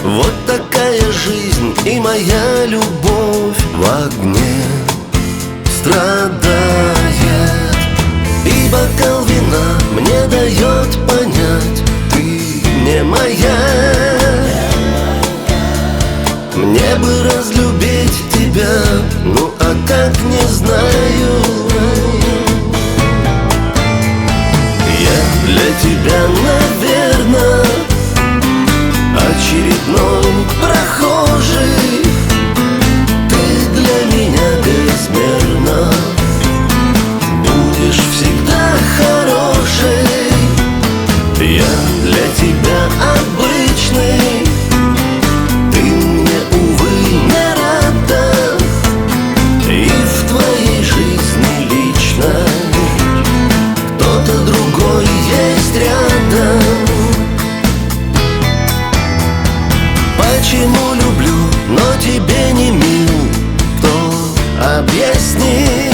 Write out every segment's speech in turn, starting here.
Вот такая жизнь, и моя любовь в огне страдает. И бокал вина мне дает понять: ты не моя. Мне бы разлюбить тебя, ну а как не знаю. Я для тебя, наверное, очередной прохожий. Ты для меня безмерно будешь всегда хорошей. Я для тебя обычный, ты мне, увы, не рада. И в твоей жизни личной кто-то другой есть рядом. Почему люблю, но тебе не мил, кто объяснит?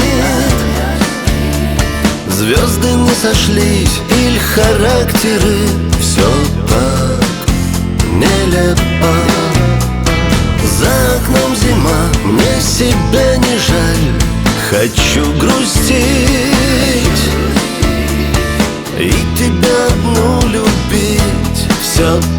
Звезды не сошлись или характеры, все так нелепо. За окном зима, мне себя не жаль, хочу грустить и тебя одну любить. Все